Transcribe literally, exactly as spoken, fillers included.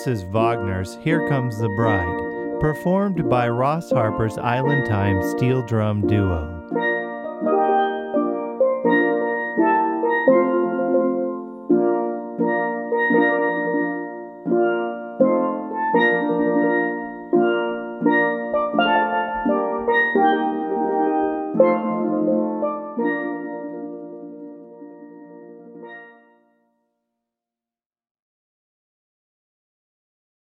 This is Wagner's Here Comes the Bride, performed by Ross Harper's Island Time steel drum duo.